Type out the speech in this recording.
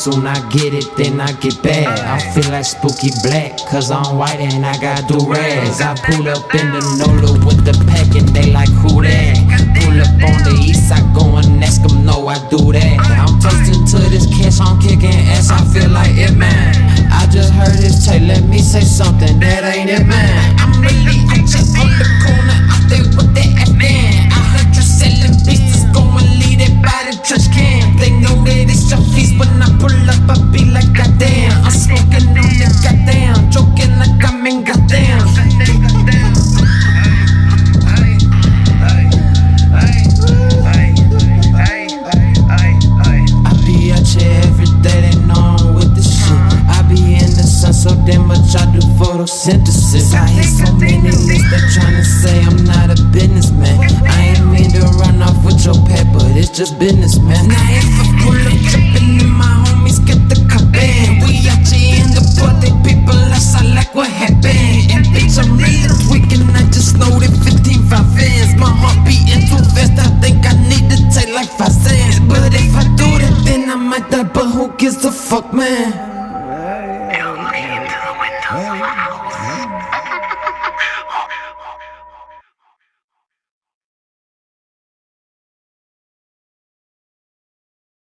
soon I get it, then I get bad. I feel like Spooky Black, cause I'm white and I got do-rags. I pull up in the NOLA with the pack and they like, who that? Pull up on the east side, go and ask them, no, I do that. I'm toasting to this cash, I'm kicking ass, I feel like it, man. I just heard his tape, let me say something, that ain't it, man. I'm really out just on the corner, out there with that F-man. I heard you selling beats, go and leave it by the trash can. They know that it's your feast, when I pull up, I be like, goddamn. I'm smoking on the goddamn, joking like I'm in goddamn. I be out here every day, they know I'm with the shit. I be in the sun so damn much, I do photosynthesis. I hear so many lists that tryna say I'm not a businessman. I ain't mean to run off with your pet, but it's just business, man. Now if I pull up trippin' and my homies get the cup in, we out here in the party, people outside like what happened. And bitch, I'm really tweaking, I just know that 15 fans. My heart beating too fast, I think I need to take like 5 cents. But if I do that, then I might die, but who gives a fuck, man?